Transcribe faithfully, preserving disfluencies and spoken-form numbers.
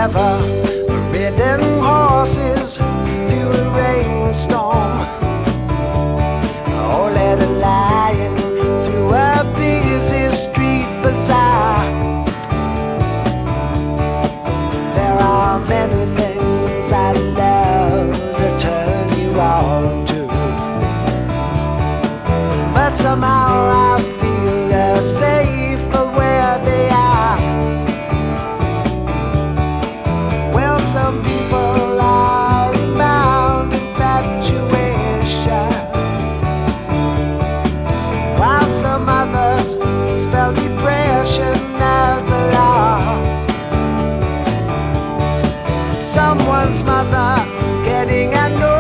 forever, ridden horses through a rainstorm, or led a lion through a busy street bazaar. There are many things I'd love to turn you on to, but somehow I feel they're safer where they are. Well, some people are bound infatuation, while some others spell depression as a law. Someone's mother getting a no